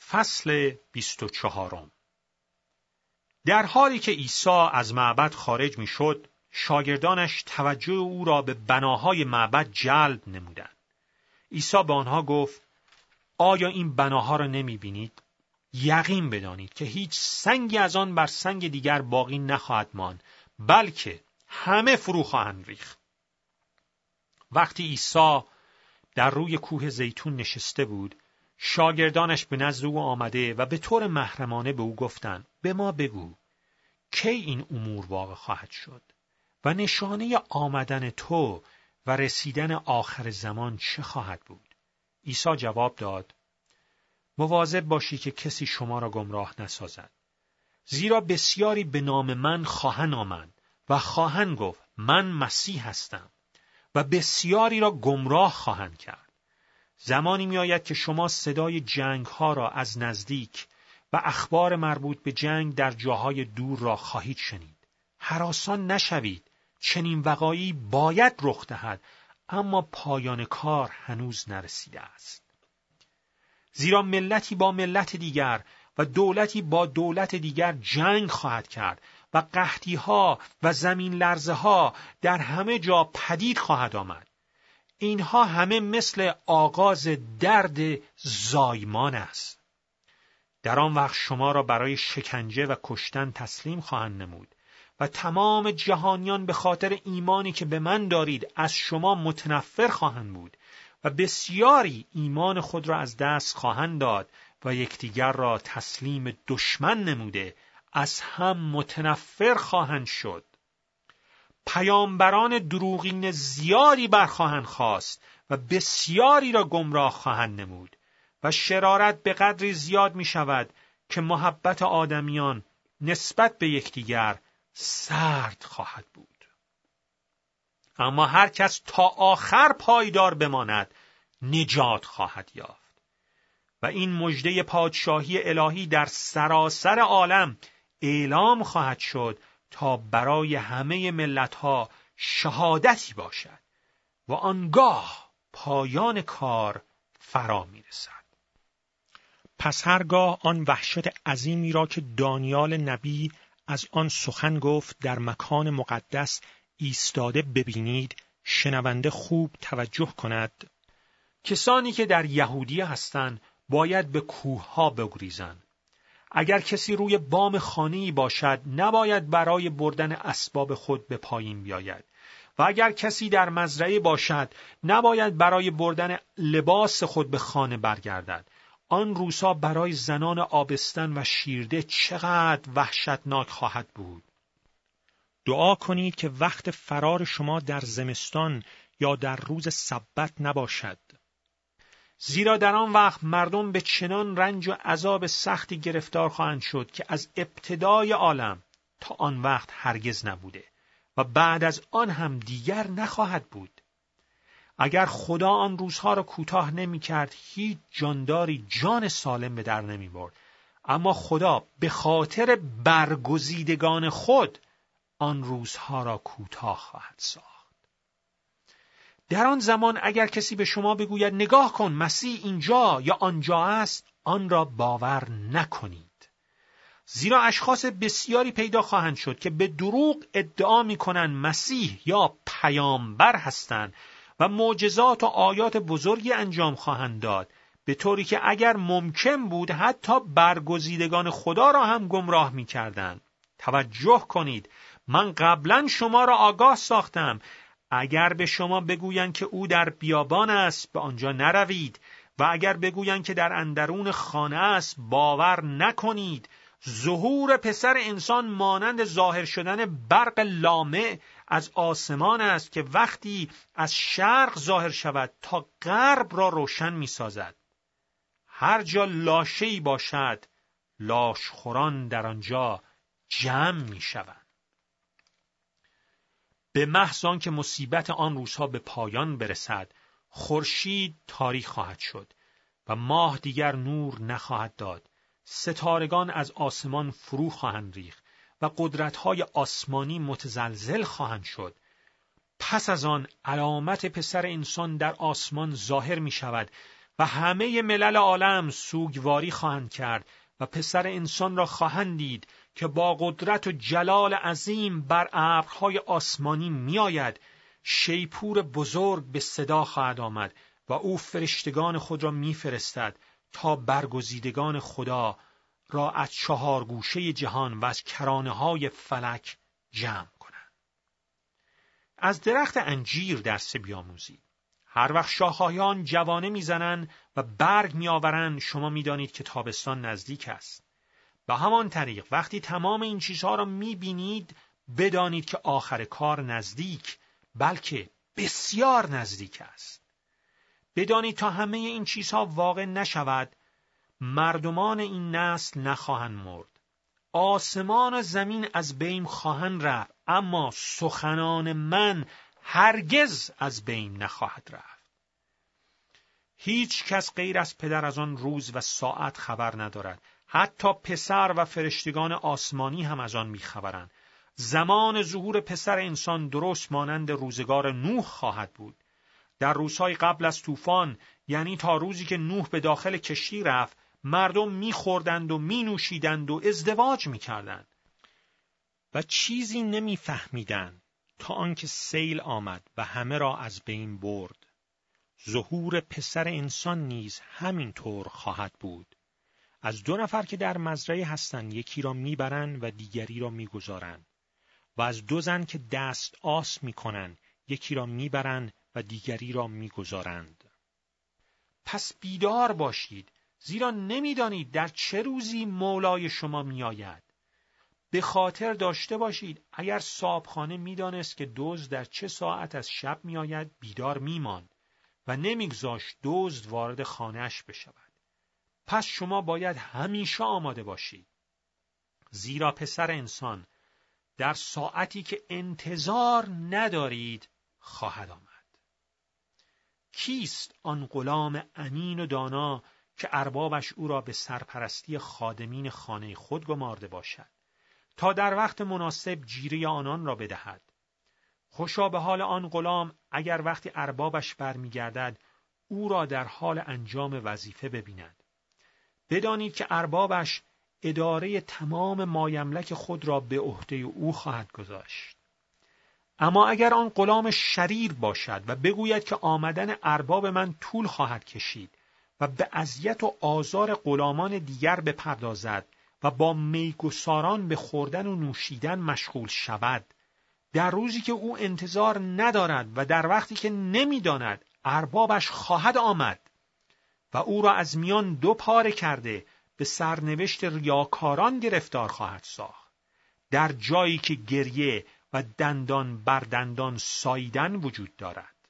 فصل 24. در حالی که عیسی از معبد خارج می‌شد، شاگردانش توجه او را به بناهای معبد جلب نمودند. عیسی به آنها گفت: آیا این بناها را نمی‌بینید؟ یقین بدانید که هیچ سنگی از آن بر سنگ دیگر باقی نخواهد ماند، بلکه همه فرو خواهند ریخت. وقتی عیسی در روی کوه زیتون نشسته بود، شاگردانش به نزد او آمده و به طور محرمانه به او گفتند: به ما بگو کی این امور واقع خواهد شد و نشانه آمدن تو و رسیدن آخر زمان چه خواهد بود؟ عیسی جواب داد: مواظب باشی که کسی شما را گمراه نسازد، زیرا بسیاری به نام من خواهند آمد و خواهند گفت من مسیح هستم و بسیاری را گمراه خواهند کرد. زمانی می آید که شما صدای جنگ ها را از نزدیک و اخبار مربوط به جنگ در جاهای دور را خواهید شنید. هراسان نشوید، چنین وقایعی باید رخ دهد، اما پایان کار هنوز نرسیده است. زیرا ملتی با ملت دیگر و دولتی با دولت دیگر جنگ خواهد کرد و قحطی ها و زمین لرزه ها در همه جا پدید خواهد آمد. اینها همه مثل آغاز درد زایمان است. در آن وقت شما را برای شکنجه و کشتن تسلیم خواهند نمود و تمام جهانیان به خاطر ایمانی که به من دارید از شما متنفر خواهند بود و بسیاری ایمان خود را از دست خواهند داد و یکدیگر را تسلیم دشمن نموده از هم متنفر خواهند شد. پیامبران دروغین زیادی برخواهند خاست و بسیاری را گمراه خواهند نمود و شرارت به قدری زیاد می شود که محبت آدمیان نسبت به یکدیگر سرد خواهد بود. اما هر کس تا آخر پایدار بماند نجات خواهد یافت. و این مژده پادشاهی الهی در سراسر عالم اعلام خواهد شد تا برای همه ملت‌ها شهادتی باشد و آنگاه پایان کار فرا می‌رسد. پس هرگاه آن وحشت عظیمی را که دانیال نبی از آن سخن گفت در مکان مقدس ایستاده ببینید، شنونده خوب توجه کند. کسانی که در یهودیه هستند باید به کوه‌ها بگریزند. اگر کسی روی بام خانه‌ای باشد نباید برای بردن اسباب خود به پایین بیاید و اگر کسی در مزرعه باشد نباید برای بردن لباس خود به خانه برگردد. آن روزها برای زنان آبستن و شیرده چقدر وحشتناک خواهد بود. دعا کنید که وقت فرار شما در زمستان یا در روز سبت نباشد. زیرا در آن وقت مردم به چنان رنج و عذاب سختی گرفتار خواهند شد که از ابتدای عالم تا آن وقت هرگز نبوده و بعد از آن هم دیگر نخواهد بود. اگر خدا آن روزها را کوتاه نمی کرد هیچ جانداری جان سالم به در نمی برد. اما خدا به خاطر برگزیدگان خود آن روزها را کوتاه خواهد ساخت. در آن زمان اگر کسی به شما بگوید نگاه کن مسیح اینجا یا آنجا است، آن را باور نکنید. زیرا اشخاص بسیاری پیدا خواهند شد که به دروغ ادعا می‌کنند مسیح یا پیامبر هستند و معجزات و آیات بزرگی انجام خواهند داد، به طوری که اگر ممکن بود حتی برگزیدگان خدا را هم گمراه می‌کردند. توجه کنید، من قبلا شما را آگاه ساختم. اگر به شما بگویند که او در بیابان است، به آنجا نروید و اگر بگویند که در اندرون خانه است، باور نکنید. ظهور پسر انسان مانند ظاهر شدن برق لامع از آسمان است که وقتی از شرق ظاهر شود تا غرب را روشن می سازد. هر جا لاشه‌ای باشد، لاشخوران در آنجا جمع می شوند. به محض آنکه مصیبت آن روزها به پایان برسد، خورشید تاریک خواهد شد و ماه دیگر نور نخواهد داد. ستارگان از آسمان فرو خواهند ریخت و قدرت‌های آسمانی متزلزل خواهند شد. پس از آن علامت پسر انسان در آسمان ظاهر می شود و همه ملل عالم سوگواری خواهند کرد و پسر انسان را خواهند دید که با قدرت و جلال عظیم بر ابرهای آسمانی می آید. شیپور بزرگ به صدا خواهد آمد و او فرشتگان خود را می فرستد تا برگزیدگان خدا را از 4 گوشه جهان و از کرانه‌های فلک جمع کنند. از درخت انجیر درس بیاموزید. هر وقت شاخه‌های آن جوانه میزنند و برگ میآورند، شما میدانید که تابستان نزدیک است. به همان طریق وقتی تمام این چیزها را میبینید، بدانید که آخر کار نزدیک، بلکه بسیار نزدیک است. بدانید تا همه این چیزها واقع نشود، مردمان این نسل نخواهند مرد. آسمان و زمین از بین خواهند رفت، اما سخنان من هرگز از بین نخواهد رفت. هیچ کس غیر از پدر از آن روز و ساعت خبر ندارد. حتی پسر و فرشتگان آسمانی هم از آن میخبرند. زمان ظهور پسر انسان درست مانند روزگار نوح خواهد بود. در روزهای قبل از طوفان، یعنی تا روزی که نوح به داخل کشتی رفت، مردم میخوردند و مینوشیدند و ازدواج میکردند و چیزی نمیفهمیدند تا آنکه سیل آمد و همه را از بین برد. ظهور پسر انسان نیز همین طور خواهد بود. از 2 نفر که در مزرعه هستند، یکی را میبرند و دیگری را میگذارند، و از 2 زن که دست آس میکنند، یکی را میبرند و دیگری را میگذارند. پس بیدار باشید، زیرا نمیدانید در چه روزی مولای شما میآید. به خاطر داشته باشید اگر صاحبخانه میدانست که دزد در چه ساعت از شب میآید، بیدار میماند و نمیگذاشت دزد وارد خانه‌اش بشود. پس شما باید همیشه آماده باشید، زیرا پسر انسان در ساعتی که انتظار ندارید خواهد آمد. کیست آن غلام امین و دانا که اربابش او را به سرپرستی خادمین خانه خود گمارده باشد تا در وقت مناسب جیره آنان را بدهد؟ خوشا به حال آن غلام اگر وقتی اربابش برمیگردد او را در حال انجام وظیفه ببیند. بدانید که اربابش اداره تمام مایملک خود را به عهده او خواهد گذاشت. اما اگر آن غلام شریر باشد و بگوید که آمدن ارباب من طول خواهد کشید و به اذیت و آزار غلامان دیگر بپردازد و با میگساران به خوردن و نوشیدن مشغول شود، در روزی که او انتظار ندارد و در وقتی که نمیداند، اربابش خواهد آمد و او را از میان 2 پاره کرده به سرنوشت ریاکاران گرفتار خواهد ساخت. در جایی که گریه و دندان بر دندان ساییدن وجود دارد.